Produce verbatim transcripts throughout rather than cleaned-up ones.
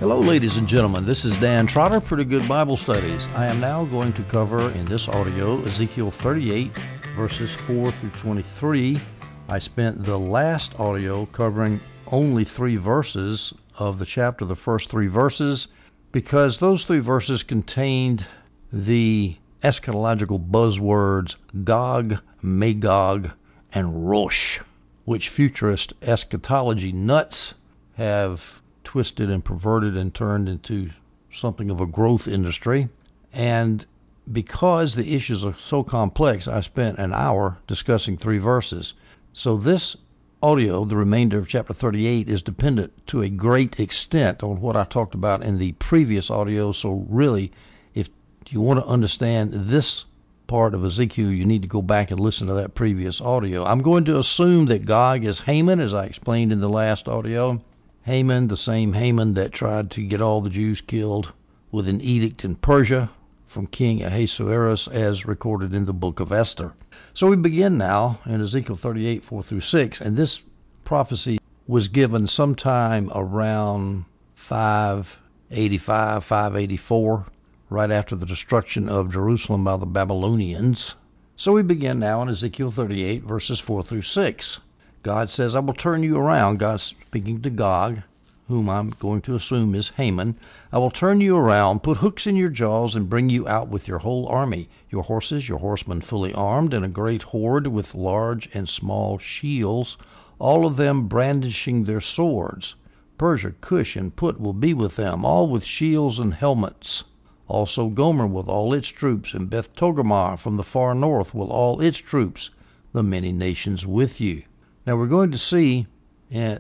Hello, ladies and gentlemen. This is Dan Trotter, Pretty Good Bible Studies. I am now going to cover in this audio Ezekiel thirty-eight, verses four through twenty-three. I spent the last audio covering only three verses of the chapter, the first three verses, because those three verses contained the eschatological buzzwords Gog, Magog, and Rosh, which futurist eschatology nuts have twisted and perverted and turned into something of a growth industry. And because the issues are so complex, I spent an hour discussing three verses. So this audio, the remainder of chapter thirty-eight, is dependent to a great extent on what I talked about in the previous audio. So really, if you want to understand this part of Ezekiel, you need to go back and listen to that previous audio. I'm going to assume that Gog is Haman, as I explained in the last audio. Haman, the same Haman that tried to get all the Jews killed with an edict in Persia from King Ahasuerus, as recorded in the book of Esther. So we begin now in Ezekiel thirty-eight, four through six, and this prophecy was given sometime around five eighty-five, five eighty-four, right after the destruction of Jerusalem by the Babylonians. So we begin now in Ezekiel thirty-eight, verses four through six. God says, I will turn you around. God's speaking to Gog, whom I'm going to assume is Haman. I will turn you around, put hooks in your jaws, and bring you out with your whole army, your horses, your horsemen fully armed, and a great horde with large and small shields, all of them brandishing their swords. Persia, Cush, and Put will be with them, all with shields and helmets. Also Gomer with all its troops, and Beth Togarmah from the far north with all its troops, the many nations with you. Now we're going to see in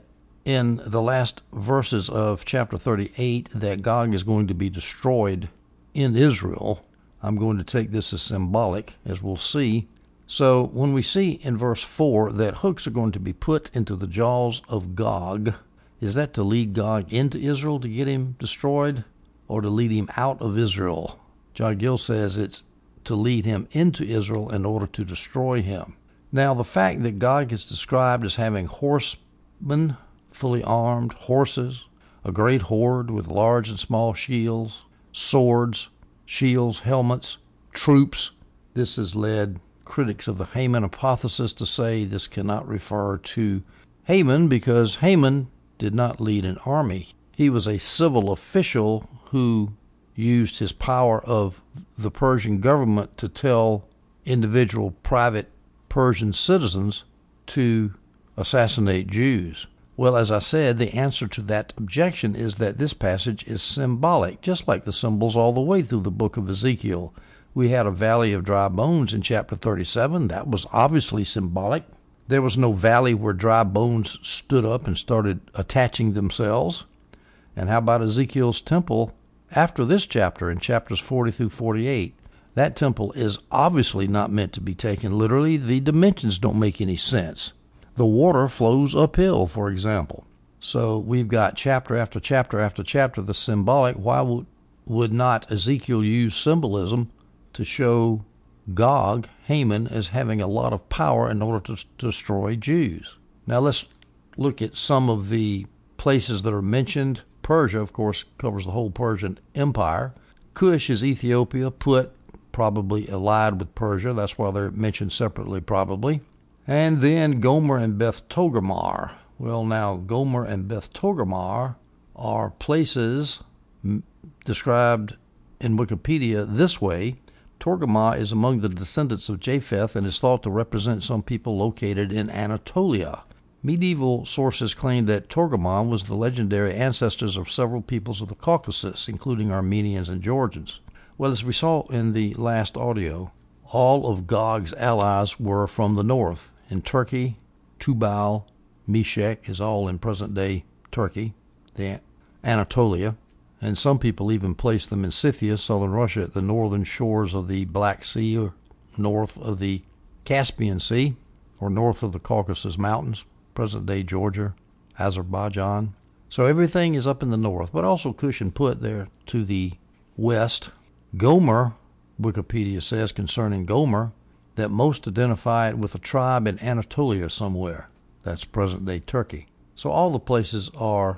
the last verses of chapter thirty-eight that Gog is going to be destroyed in Israel. I'm going to take this as symbolic, as we'll see. So when we see in verse four that hooks are going to be put into the jaws of Gog, is that to lead Gog into Israel to get him destroyed, or to lead him out of Israel? John Gill says it's to lead him into Israel in order to destroy him. Now, the fact that Gog is described as having horsemen, fully armed, horses, a great horde with large and small shields, swords, shields, helmets, troops, this has led critics of the Haman hypothesis to say this cannot refer to Haman because Haman did not lead an army. He was a civil official who used his power of the Persian government to tell individual private Persian citizens to assassinate Jews. Well, as I said, the answer to that objection is that this passage is symbolic, just like the symbols all the way through the book of Ezekiel. We had a valley of dry bones in chapter thirty-seven. That was obviously symbolic. There was no valley where dry bones stood up and started attaching themselves. And how about Ezekiel's temple after this chapter in chapters forty through forty-eight? That temple is obviously not meant to be taken literally. The dimensions don't make any sense. The water flows uphill, for example. So we've got chapter after chapter after chapter, the symbolic. Why would, would not Ezekiel use symbolism to show Gog, Haman, as having a lot of power in order to, to destroy Jews? Now let's look at some of the places that are mentioned. Persia, of course, covers the whole Persian Empire. Cush is Ethiopia. Put, probably allied with Persia. That's why they're mentioned separately, probably. And then Gomer and Beth Togarmah. Well, now, Gomer and Beth Togarmah are places m- described in Wikipedia this way. Togarmah is among the descendants of Japheth and is thought to represent some people located in Anatolia. Medieval sources claim that Togarmah was the legendary ancestors of several peoples of the Caucasus, including Armenians and Georgians. Well, as we saw in the last audio, all of Gog's allies were from the north. In Turkey, Tubal, Meshech is all in present-day Turkey, the Anatolia, and some people even place them in Scythia, southern Russia, at the northern shores of the Black Sea, or north of the Caspian Sea, or north of the Caucasus Mountains, present-day Georgia, Azerbaijan. So everything is up in the north, but also Cush and Put there to the west. Gomer, Wikipedia says concerning Gomer, that most identify it with a tribe in Anatolia somewhere. That's present-day Turkey. So all the places are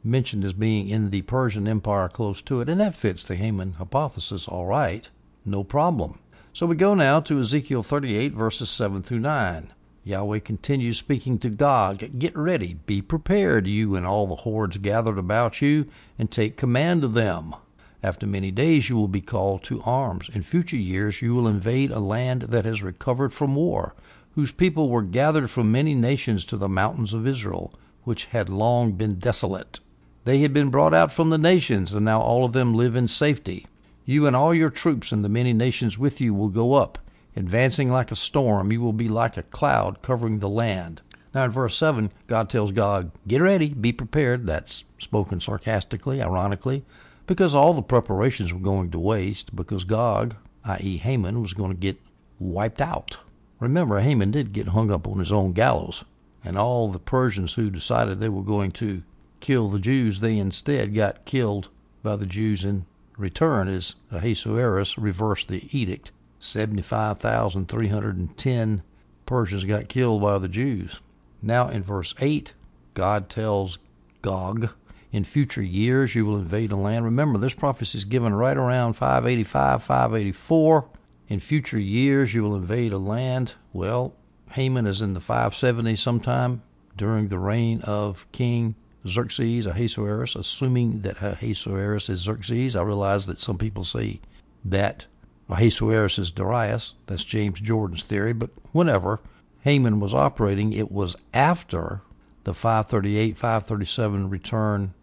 mentioned as being in the Persian Empire close to it, and that fits the Haman hypothesis all right, no problem. So we go now to Ezekiel thirty-eight, verses seven through nine. Yahweh continues speaking to Gog, "Get ready, be prepared, you and all the hordes gathered about you, and take command of them. After many days you will be called to arms. In future years you will invade a land that has recovered from war, whose people were gathered from many nations to the mountains of Israel, which had long been desolate. They had been brought out from the nations, and now all of them live in safety. You and all your troops and the many nations with you will go up. Advancing like a storm, you will be like a cloud covering the land." Now in verse seven, God tells Gog, "Get ready, be prepared." That's spoken sarcastically, ironically, because all the preparations were going to waste, because Gog, that is. Haman, was going to get wiped out. Remember, Haman did get hung up on his own gallows, and all the Persians who decided they were going to kill the Jews, they instead got killed by the Jews in return, as Ahasuerus reversed the edict. seventy-five thousand three hundred ten Persians got killed by the Jews. Now in verse eight, God tells Gog, "In future years you will invade a land." Remember, this prophecy is given right around five eighty-five, five eighty-four. In future years you will invade a land. Well, Haman is in the five seventies sometime during the reign of King Xerxes, Ahasuerus, assuming that Ahasuerus is Xerxes. I realize that some people say that Ahasuerus is Darius. That's James Jordan's theory, but whenever Haman was operating, it was after the five thirty-eight, five thirty-seven return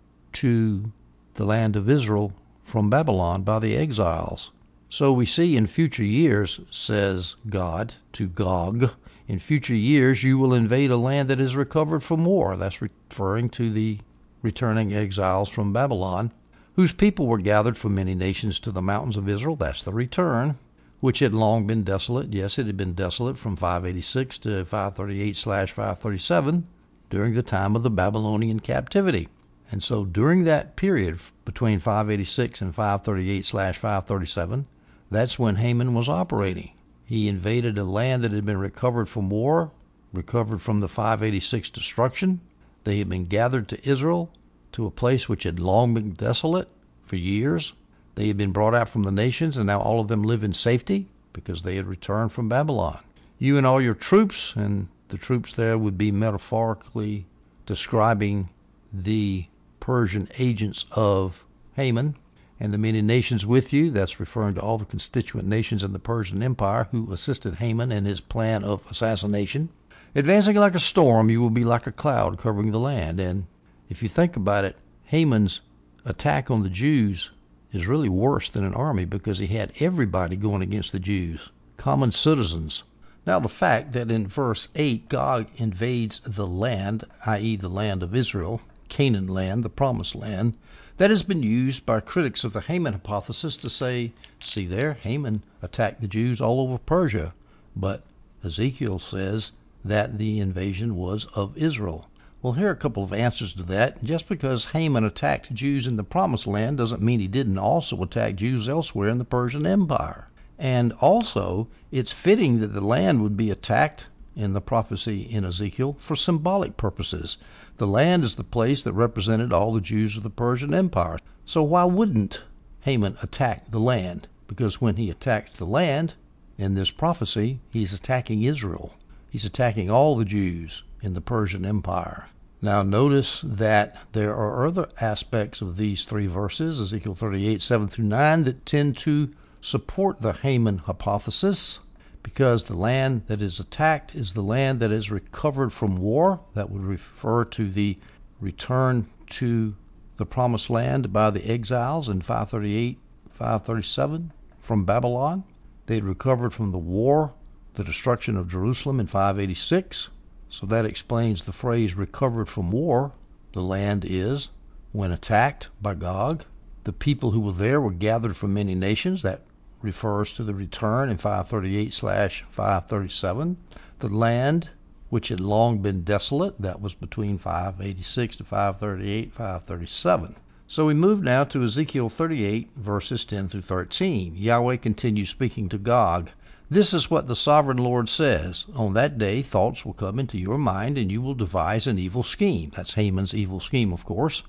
to the land of Israel from Babylon by the exiles. So we see in future years, says God to Gog, "In future years you will invade a land that is recovered from war." That's referring to the returning exiles from Babylon, "whose people were gathered from many nations to the mountains of Israel." That's the return, which had long been desolate. Yes, it had been desolate from five eighty-six to five thirty-eight slash five thirty-seven during the time of the Babylonian captivity. And so during that period between five eighty-six and five thirty-eight slash five thirty-seven, that's when Haman was operating. He invaded a land that had been recovered from war, recovered from the five eighty-six destruction. They had been gathered to Israel, to a place which had long been desolate for years. They had been brought out from the nations, and now all of them live in safety because they had returned from Babylon. "You and all your troops," and the troops there would be metaphorically describing the Persian agents of Haman, "and the many nations with you," that's referring to all the constituent nations in the Persian Empire who assisted Haman in his plan of assassination. "Advancing like a storm, you will be like a cloud covering the land." And if you think about it, Haman's attack on the Jews is really worse than an army because he had everybody going against the Jews, common citizens. Now the fact that in verse eight Gog invades the land, that is the land of Israel, Canaan land, the promised land, that has been used by critics of the Haman hypothesis to say, see there, Haman attacked the Jews all over Persia, but Ezekiel says that the invasion was of Israel. Well, here are a couple of answers to that. Just because Haman attacked Jews in the Promised Land doesn't mean he didn't also attack Jews elsewhere in the Persian Empire. And also, it's fitting that the land would be attacked in the prophecy in Ezekiel for symbolic purposes. The land is the place that represented all the Jews of the Persian Empire. So why wouldn't Haman attack the land? Because when he attacks the land in this prophecy, he's attacking Israel. He's attacking all the Jews in the Persian Empire. Now notice that there are other aspects of these three verses, Ezekiel thirty-eight, seven through nine, that tend to support the Haman hypothesis, because the land that is attacked is the land that is recovered from war. That would refer to the return to the Promised Land by the exiles in five thirty-eight, five thirty-seven from Babylon. They'd recovered from the war, the destruction of Jerusalem in five eighty-six. So that explains the phrase recovered from war. The land is, when attacked by Gog, the people who were there were gathered from many nations. That refers to the return in five thirty-eight slash five thirty-seven. The land, which had long been desolate, that was between five eighty-six to five thirty-eight, five thirty-seven. So we move now to Ezekiel thirty-eight, verses ten through thirteen. Yahweh continues speaking to Gog. This is what the sovereign Lord says. On that day, thoughts will come into your mind, and you will devise an evil scheme. That's Haman's evil scheme, of course,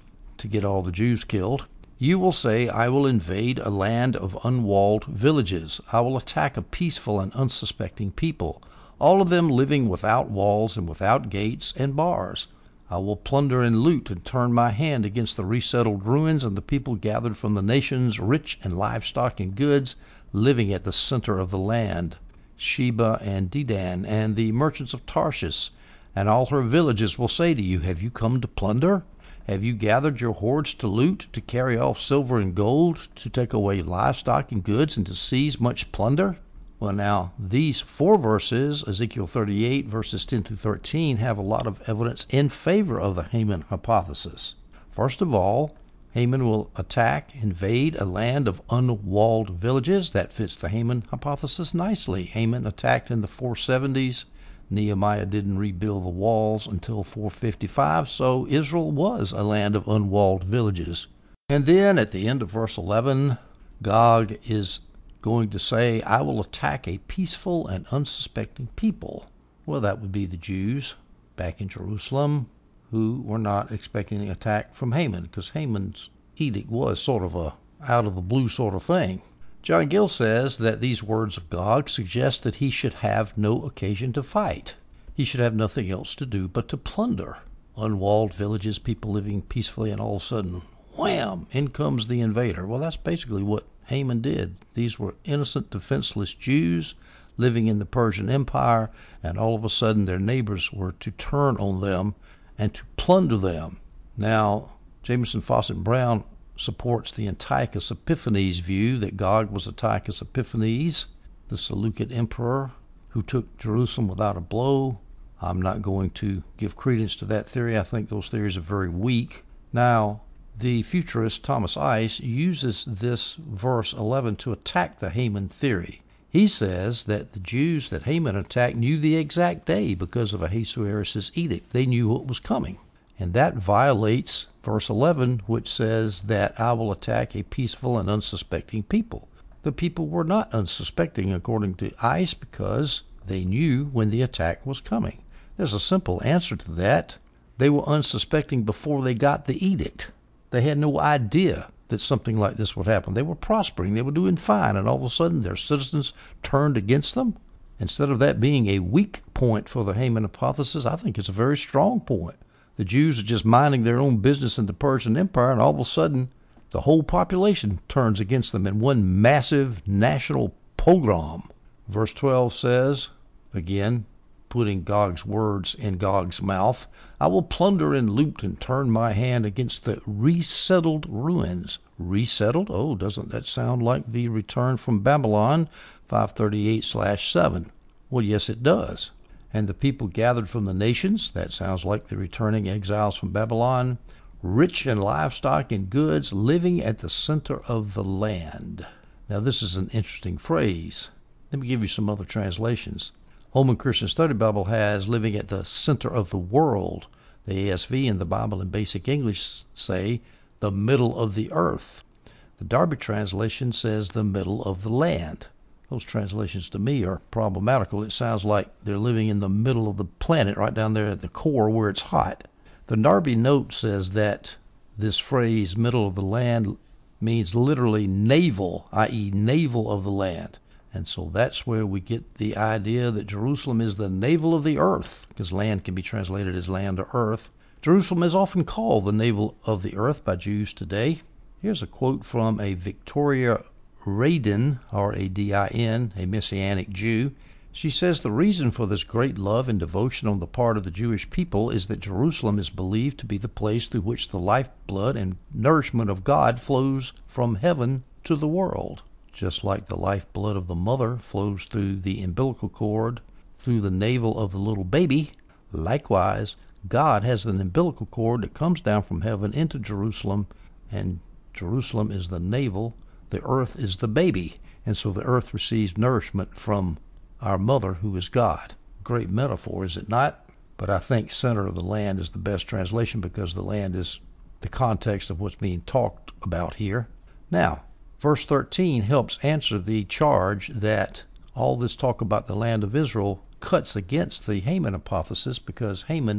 to get all the Jews killed. You will say, I will invade a land of unwalled villages. I will attack a peaceful and unsuspecting people, all of them living without walls and without gates and bars. I will plunder and loot and turn my hand against the resettled ruins and the people gathered from the nations, rich in livestock and goods, living at the center of the land, Sheba and Dedan, and the merchants of Tarshish, and all her villages will say to you, have you come to plunder? Have you gathered your hoards to loot, to carry off silver and gold, to take away livestock and goods, and to seize much plunder? Well, now, these four verses, Ezekiel thirty-eight, verses ten to thirteen, have a lot of evidence in favor of the Haman hypothesis. First of all, Haman will attack, invade a land of unwalled villages. That fits the Haman hypothesis nicely. Haman attacked in the four seventies. Nehemiah didn't rebuild the walls until four fifty-five, so Israel was a land of unwalled villages. And then at the end of verse eleven, Gog is going to say, I will attack a peaceful and unsuspecting people. Well, that would be the Jews back in Jerusalem who were not expecting an attack from Haman, because Haman's edict was sort of a out-of-the-blue sort of thing. John Gill says that these words of Gog suggest that he should have no occasion to fight. He should have nothing else to do but to plunder. Unwalled villages, people living peacefully, and all of a sudden, wham, in comes the invader. Well, that's basically what Haman did. These were innocent, defenseless Jews living in the Persian Empire, and all of a sudden their neighbors were to turn on them and to plunder them. Now, Jamieson Fausset Brown supports the Antiochus Epiphanes view that Gog was Antiochus Epiphanes, the Seleucid emperor who took Jerusalem without a blow. I'm not going to give credence to that theory. I think those theories are very weak. Now, the futurist Thomas Ice uses this verse eleven to attack the Haman theory. He says that the Jews that Haman attacked knew the exact day because of Ahasuerus' edict. They knew what was coming. And that violates verse eleven, which says that I will attack a peaceful and unsuspecting people. The people were not unsuspecting, according to Ice, because they knew when the attack was coming. There's a simple answer to that. They were unsuspecting before they got the edict. They had no idea that something like this would happen. They were prospering. They were doing fine, and all of a sudden their citizens turned against them. Instead of that being a weak point for the Haman hypothesis, I think it's a very strong point. The Jews are just minding their own business in the Persian Empire, and all of a sudden the whole population turns against them in one massive national pogrom. Verse twelve says, again, putting Gog's words in Gog's mouth, I will plunder and loot and turn my hand against the resettled ruins. Resettled? Oh, doesn't that sound like the return from Babylon, five thirty-eight slash seven? Well, yes, it does. And the people gathered from the nations, that sounds like the returning exiles from Babylon, rich in livestock and goods, living at the center of the land. Now, this is an interesting phrase. Let me give you some other translations. Holman Christian Study Bible has living at the center of the world. The A S V and the Bible in Basic English say the middle of the earth. The Darby translation says the middle of the land. Those translations to me are problematical. It sounds like they're living in the middle of the planet, right down there at the core where it's hot. The Darby note says that this phrase, middle of the land, means literally navel, that is navel of the land. And so that's where we get the idea that Jerusalem is the navel of the earth, because land can be translated as land or earth. Jerusalem is often called the navel of the earth by Jews today. Here's a quote from a Victoria Radin, R A D I N, a Messianic Jew. She says the reason for this great love and devotion on the part of the Jewish people is that Jerusalem is believed to be the place through which the lifeblood and nourishment of God flows from heaven to the world. Just like the lifeblood of the mother flows through the umbilical cord, through the navel of the little baby, likewise, God has an umbilical cord that comes down from heaven into Jerusalem, and Jerusalem is the navel, the earth is the baby, and so the earth receives nourishment from our mother, who is God. Great metaphor, is it not? But I think center of the land is the best translation, because the land is the context of what's being talked about here. Now, verse thirteen helps answer the charge that all this talk about the land of Israel cuts against the Haman hypothesis, because Haman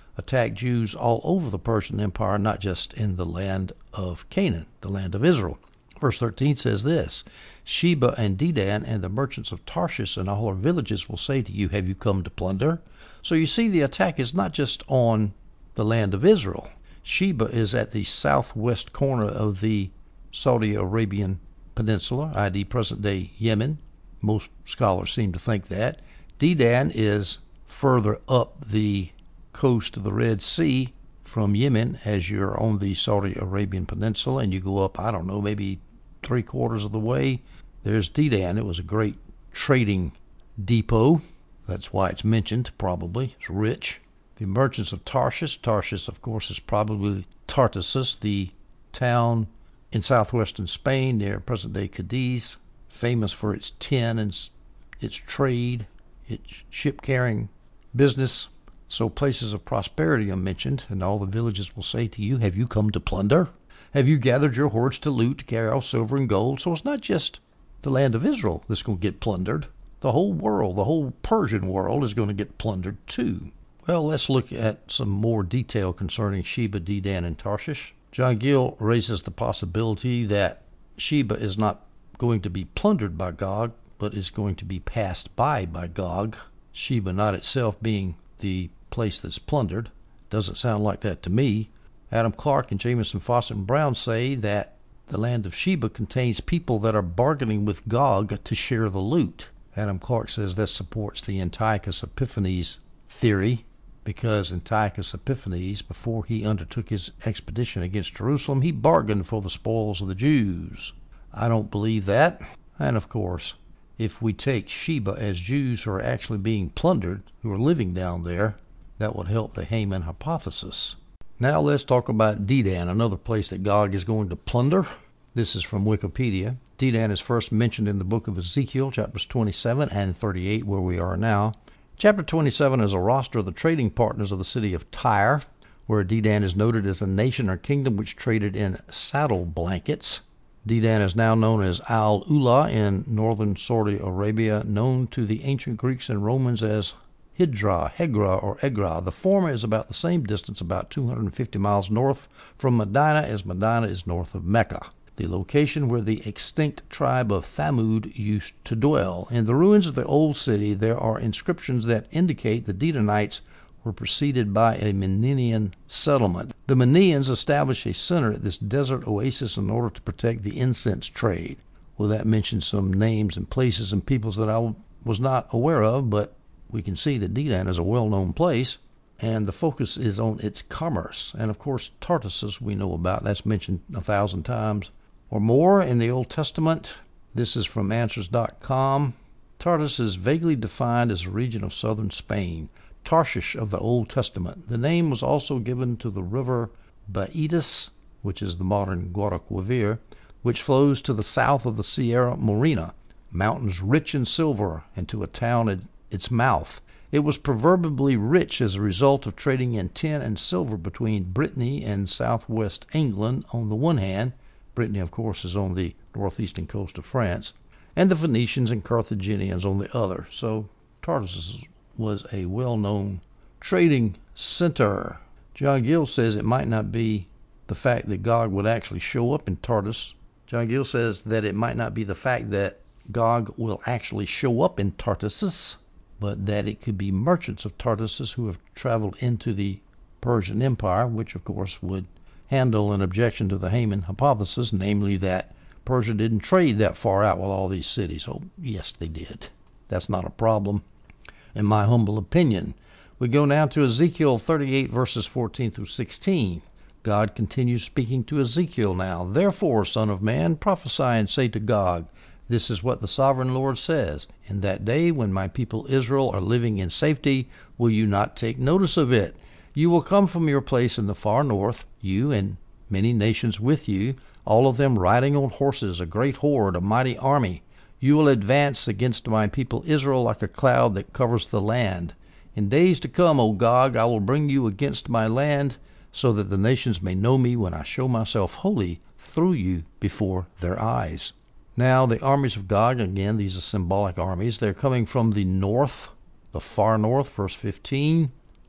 attack Jews all over the Persian Empire, not just in the land of Canaan, the land of Israel. Verse thirteen says this, Sheba and Dedan and the merchants of Tarshish and all her villages will say to you, have you come to plunder? So you see, the attack is not just on the land of Israel. Sheba is at the southwest corner of the Saudi Arabian Peninsula, that is present-day Yemen. Most scholars seem to think that. Dedan is further up the coast of the Red Sea from Yemen as you're on the Saudi Arabian Peninsula, and you go up, I don't know, maybe three quarters of the way. There's Dedan. It was a great trading depot. That's why it's mentioned, probably. It's rich. The merchants of Tarshish. Tarshish, of course, is probably Tartessus, the town in southwestern Spain near present-day Cadiz, famous for its tin and its trade, its ship-carrying business. So places of prosperity are mentioned, and all the villages will say to you, have you come to plunder? Have you gathered your hordes to loot, to carry off silver and gold? So it's not just the land of Israel that's going to get plundered. The whole world, the whole Persian world is going to get plundered too. Well, let's look at some more detail concerning Sheba, Dedan, and Tarshish. John Gill raises the possibility that Sheba is not going to be plundered by Gog, but is going to be passed by by Gog. Sheba not itself being the place that's plundered. Doesn't sound like that to me. Adam Clark and Jamieson, Fawcett, and Brown say that the land of Sheba contains people that are bargaining with Gog to share the loot. Adam Clark says that supports the Antiochus Epiphanes theory, because Antiochus Epiphanes, before he undertook his expedition against Jerusalem, he bargained for the spoils of the Jews. I don't believe that. And of course, if we take Sheba as Jews who are actually being plundered, who are living down there, that would help the Haman hypothesis. Now let's talk about Dedan, another place that Gog is going to plunder. This is from Wikipedia. Dedan is first mentioned in the book of Ezekiel, chapters twenty-seven and thirty-eight, where we are now. Chapter twenty-seven is a roster of the trading partners of the city of Tyre, where Dedan is noted as a nation or kingdom which traded in saddle blankets. Dedan is now known as Al-Ula in northern Saudi Arabia, known to the ancient Greeks and Romans as Hydra, Hegra, or Egra. The former is about the same distance, about two hundred fifty miles north from Medina, as Medina is north of Mecca, the location where the extinct tribe of Thamud used to dwell. In the ruins of the old city, there are inscriptions that indicate the Dedanites were preceded by a Menian settlement. The Menians established a center at this desert oasis in order to protect the incense trade. Well, that mentions some names and places and peoples that I was not aware of, but we can see that Dedan is a well-known place, and the focus is on its commerce. And of course, Tartessus we know about. That's mentioned a thousand times or more in the Old Testament. This is from answers dot com. Tartessus is vaguely defined as a region of southern Spain, Tarshish of the Old Testament. The name was also given to the river Baetis, which is the modern Guadalquivir, which flows to the south of the Sierra Morena, mountains rich in silver, and to a town at its mouth. It was proverbially rich as a result of trading in tin and silver between Brittany and southwest England on the one hand. Brittany, of course, is on the northeastern coast of France, and the Phoenicians and Carthaginians on the other. So Tartessus was a well-known trading center. John Gill says it might not be the fact that Gog would actually show up in Tartessus. John Gill says that it might not be the fact that Gog will actually show up in Tartessus, but that it could be merchants of Tartessus who have traveled into the Persian Empire, which of course would handle an objection to the Haman hypothesis, namely that Persia didn't trade that far out with all these cities. Oh, yes, they did. That's not a problem, in my humble opinion. We go now to Ezekiel thirty-eight, verses fourteen through sixteen. God continues speaking to Ezekiel now. Therefore, son of man, prophesy and say to Gog, this is what the sovereign Lord says. In that day when my people Israel are living in safety, will you not take notice of it? You will come from your place in the far north, you and many nations with you, all of them riding on horses, a great horde, a mighty army. You will advance against my people Israel like a cloud that covers the land. In days to come, O Gog, I will bring you against my land, so that the nations may know me when I show myself holy through you before their eyes. Now, the armies of Gog, again, these are symbolic armies. They're coming from the north, the far north, verse fifteen.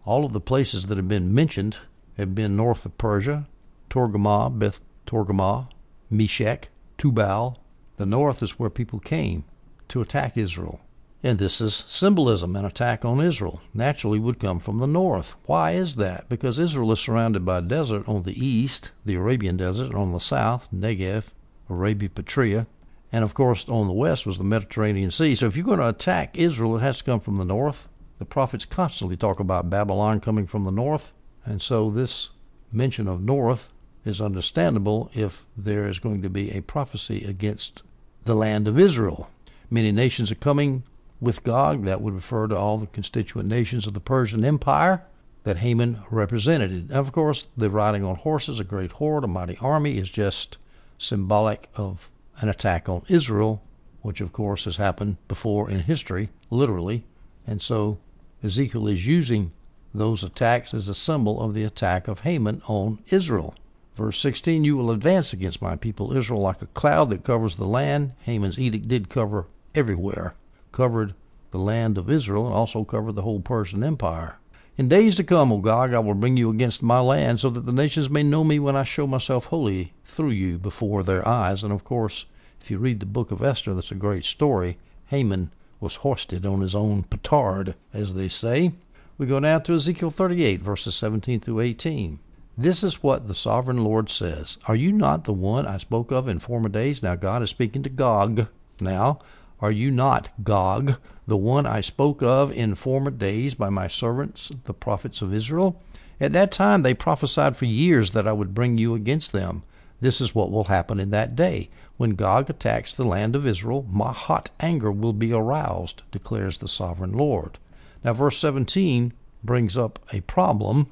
All of the places that have been mentioned have been north of Persia, Togarmah, Beth Togarmah, Meshech, Tubal. The north is where people came to attack Israel. And this is symbolism. An attack on Israel naturally would come from the north. Why is that? Because Israel is surrounded by a desert on the east, the Arabian Desert, on the south, Negev, Arabia Petrea, and of course on the west was the Mediterranean Sea. So if you're going to attack Israel, it has to come from the north. The prophets constantly talk about Babylon coming from the north, and so this mention of north is understandable if there is going to be a prophecy against the land of Israel. Many nations are coming with Gog. That would refer to all the constituent nations of the Persian Empire that Haman represented. And of course, the riding on horses, a great horde, a mighty army, is just symbolic of an attack on Israel, which of course has happened before in history, literally. And so Ezekiel is using those attacks as a symbol of the attack of Haman on Israel. Verse sixteen, you will advance against my people Israel like a cloud that covers the land. Haman's edict did cover everywhere, covered the land of Israel, and also covered the whole Persian Empire. In days to come, O Gog, I will bring you against my land, so that the nations may know me when I show myself holy through you before their eyes. And of course, if you read the book of Esther, that's a great story. Haman was hoisted on his own petard, as they say. We go now to Ezekiel thirty-eight, verses seventeen through eighteen. This is what the sovereign Lord says. Are you not the one I spoke of in former days? Now God is speaking to Gog. Now, are you not, Gog, the one I spoke of in former days by my servants, the prophets of Israel? At that time they prophesied for years that I would bring you against them. This is what will happen in that day. When Gog attacks the land of Israel, my hot anger will be aroused, declares the sovereign Lord. Now verse seventeen brings up a problem.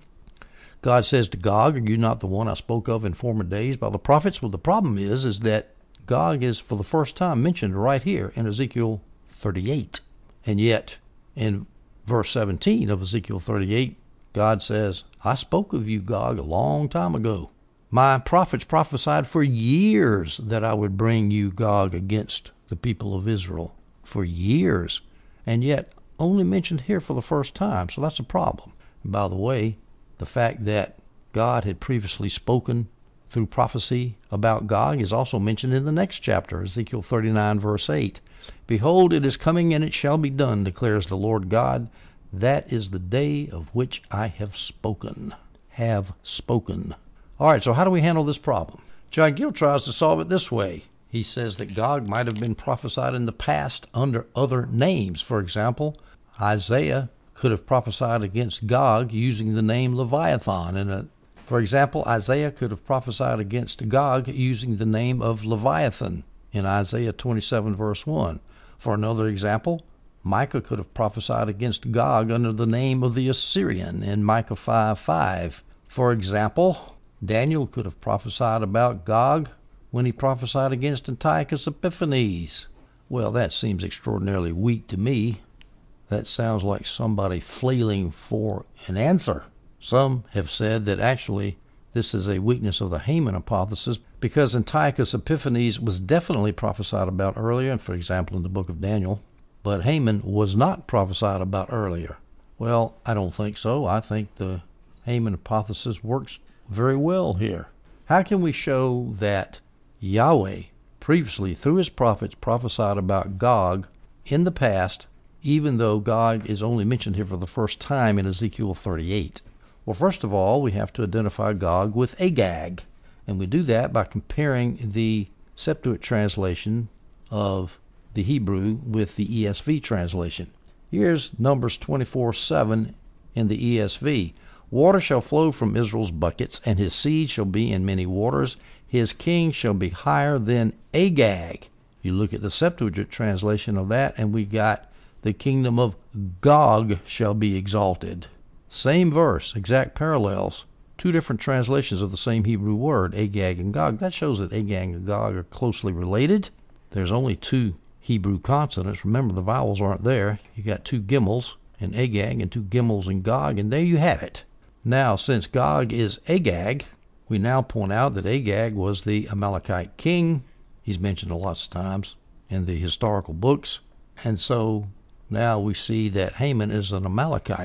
God says to Gog, are you not the one I spoke of in former days by the prophets? Well, the problem is, is that Gog is for the first time mentioned right here in Ezekiel thirty-eight. And yet, in verse seventeen of Ezekiel thirty-eight, God says, I spoke of you, Gog, a long time ago. My prophets prophesied for years that I would bring you, Gog, against the people of Israel. For years. And yet, only mentioned here for the first time. So that's a problem. And by the way, the fact that God had previously spoken through prophecy about Gog is also mentioned in the next chapter, Ezekiel thirty-nine, verse eight. Behold, it is coming, and it shall be done, declares the Lord God. That is the day of which I have spoken. Have spoken. All right, so how do we handle this problem? John Gill tries to solve it this way. He says that Gog might have been prophesied in the past under other names. For example, Isaiah could have prophesied against Gog using the name Leviathan. And a, for example, Isaiah could have prophesied against Gog using the name of Leviathan in Isaiah twenty-seven, verse one. For another example, Micah could have prophesied against Gog under the name of the Assyrian in Micah five, five. For example, Daniel could have prophesied about Gog when he prophesied against Antiochus Epiphanes. Well, that seems extraordinarily weak to me. That sounds like somebody flailing for an answer. Some have said that actually this is a weakness of the Haman hypothesis because Antiochus Epiphanes was definitely prophesied about earlier, for example, in the book of Daniel, but Haman was not prophesied about earlier. Well, I don't think so. I think the Haman hypothesis works very well here. How can we show that Yahweh previously, through his prophets, prophesied about Gog in the past, even though Gog is only mentioned here for the first time in Ezekiel thirty-eight? Well, first of all, we have to identify Gog with Agag, and we do that by comparing the Septuagint translation of the Hebrew with the E S V translation. Here's Numbers twenty-four, seven in the E S V. Water shall flow from Israel's buckets, and his seed shall be in many waters. His king shall be higher than Agag. You look at the Septuagint translation of that, and we got the kingdom of Gog shall be exalted. Same verse, exact parallels. Two different translations of the same Hebrew word, Agag and Gog. That shows that Agag and Gog are closely related. There's only two Hebrew consonants. Remember, the vowels aren't there. You got two gimels in Agag and two gimels in Gog, and there you have it. Now, since Gog is Agag, we now point out that Agag was the Amalekite king. He's mentioned lots of times in the historical books. And so now we see that Haman is an Amalekite.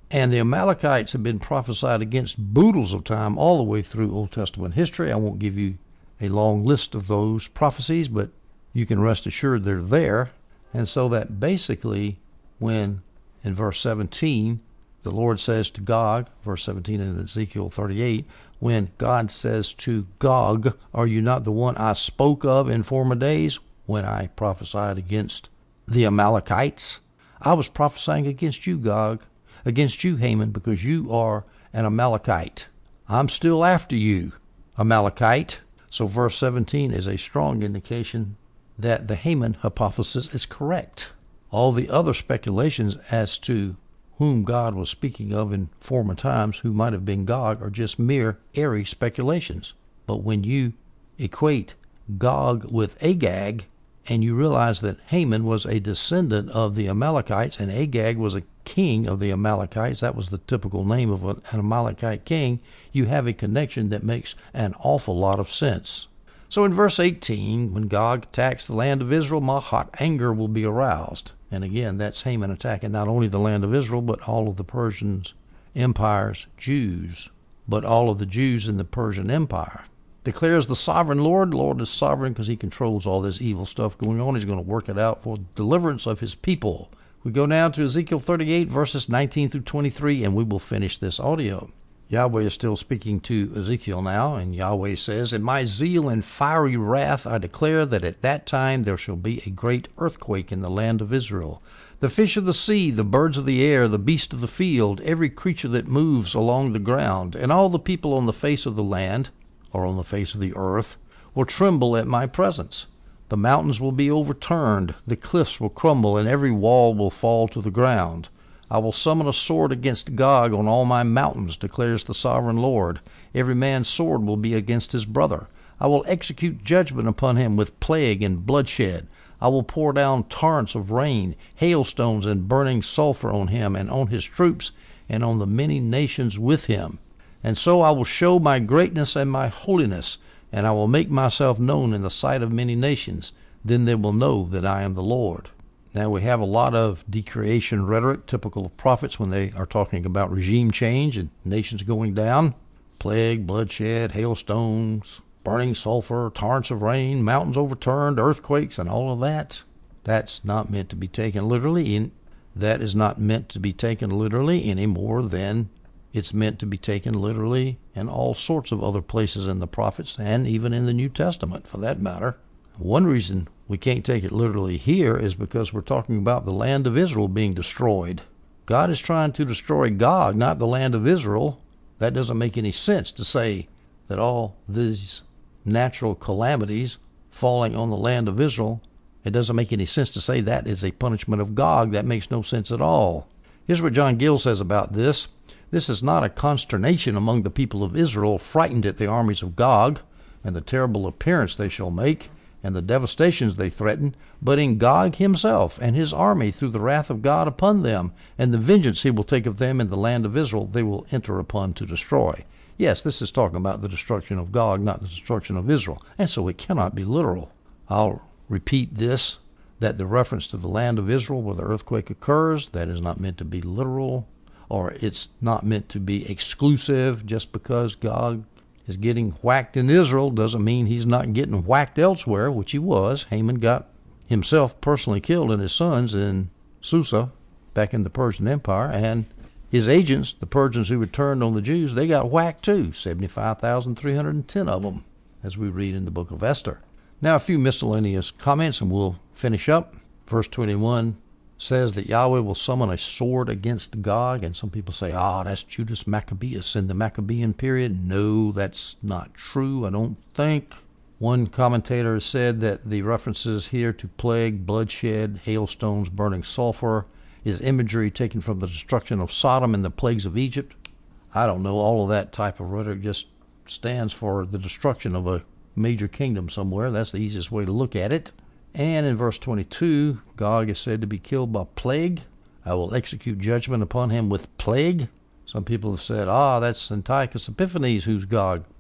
And the Amalekites have been prophesied against boodles of time all the way through Old Testament history. I won't give you a long list of those prophecies, but you can rest assured they're there. And so that basically when in verse seventeen, the Lord says to Gog, verse seventeen in Ezekiel thirty-eight, when God says to Gog, are you not the one I spoke of in former days when I prophesied against the Amalekites? I was prophesying against you, Gog, against you, Haman, because you are an Amalekite. I'm still after you, Amalekite. So verse seventeen is a strong indication that the Haman hypothesis is correct. All the other speculations as to whom God was speaking of in former times, who might have been Gog, are just mere airy speculations. But when you equate Gog with Agag, and you realize that Haman was a descendant of the Amalekites, and Agag was a king of the Amalekites, that was the typical name of an Amalekite king, you have a connection that makes an awful lot of sense. So in verse eighteen, when Gog attacks the land of Israel, my hot anger will be aroused. And again, that's Haman attacking not only the land of Israel, but all of the Persian Empire's Jews, but all of the Jews in the Persian Empire. Declares the sovereign Lord. Lord is sovereign because he controls all this evil stuff going on. He's going to work it out for deliverance of his people. We go now to Ezekiel thirty-eight, verses nineteen through twenty-three, and we will finish this audio. Yahweh is still speaking to Ezekiel now, and Yahweh says, in my zeal and fiery wrath I declare that at that time there shall be a great earthquake in the land of Israel. The fish of the sea, the birds of the air, the beast of the field, every creature that moves along the ground, and all the people on the face of the land, or on the face of the earth, will tremble at my presence. The mountains will be overturned, the cliffs will crumble, and every wall will fall to the ground. I will summon a sword against Gog on all my mountains, declares the sovereign Lord. Every man's sword will be against his brother. I will execute judgment upon him with plague and bloodshed. I will pour down torrents of rain, hailstones, and burning sulfur on him and on his troops and on the many nations with him. And so I will show my greatness and my holiness, and I will make myself known in the sight of many nations. Then they will know that I am the Lord. Now, we have a lot of decreation rhetoric, typical of prophets when they are talking about regime change and nations going down. Plague, bloodshed, hailstones, burning sulfur, torrents of rain, mountains overturned, earthquakes, and all of that. That's not meant to be taken literally. In, that is not meant to be taken literally any more than it's meant to be taken literally in all sorts of other places in the prophets and even in the New Testament, for that matter. One reason we can't take it literally here is because we're talking about the land of Israel being destroyed. God is trying to destroy Gog, not the land of Israel. That doesn't make any sense to say that all these natural calamities falling on the land of Israel, it doesn't make any sense to say that is a punishment of Gog. That makes no sense at all. Here's what John Gill says about this. This is not a consternation among the people of Israel, frightened at the armies of Gog and the terrible appearance they shall make, and the devastations they threaten, but in Gog himself and his army through the wrath of God upon them, and the vengeance he will take of them in the land of Israel they will enter upon to destroy. Yes, this is talking about the destruction of Gog, not the destruction of Israel, and so it cannot be literal. I'll repeat this, that the reference to the land of Israel where the earthquake occurs, that is not meant to be literal, or it's not meant to be exclusive. Just because Gog is getting whacked in Israel doesn't mean he's not getting whacked elsewhere, which he was. Haman got himself personally killed and his sons in Susa, back in the Persian Empire, and his agents, the Persians who returned on the Jews, they got whacked too, seventy-five thousand three hundred ten of them, as we read in the book of Esther. Now a few miscellaneous comments and we'll finish up. Verse twenty-one says that Yahweh will summon a sword against Gog, and some people say, ah, that's Judas Maccabeus in the Maccabean period. No, that's not true, I don't think. One commentator said that the references here to plague, bloodshed, hailstones, burning sulfur is imagery taken from the destruction of Sodom and the plagues of Egypt. I don't know, all of that type of rhetoric just stands for the destruction of a major kingdom somewhere. That's the easiest way to look at it. And in verse twenty-two, Gog is said to be killed by plague. I will execute judgment upon him with plague. Some people have said, ah, that's Antiochus Epiphanes who's Gog.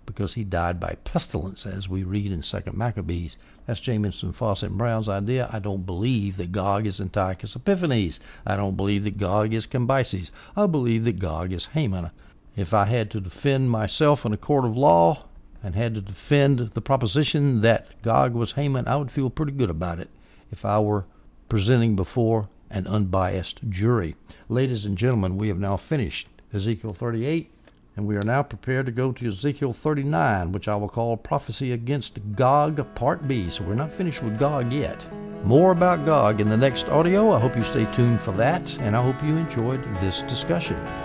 because he died by pestilence, as we read in Second Maccabees. That's Jamieson, Fawcett, and Brown's idea. I don't believe that Gog is Antiochus Epiphanes. I don't believe that Gog is Cambyses. I believe that Gog is Haman. If I had to defend myself in a court of law and had to defend the proposition that Gog was Haman, I would feel pretty good about it if I were presenting before an unbiased jury. Ladies and gentlemen, we have now finished Ezekiel thirty-eight, and we are now prepared to go to Ezekiel thirty-nine, which I will call Prophecy Against Gog, Part B. So we're not finished with Gog yet. More about Gog in the next audio. I hope you stay tuned for that, and I hope you enjoyed this discussion.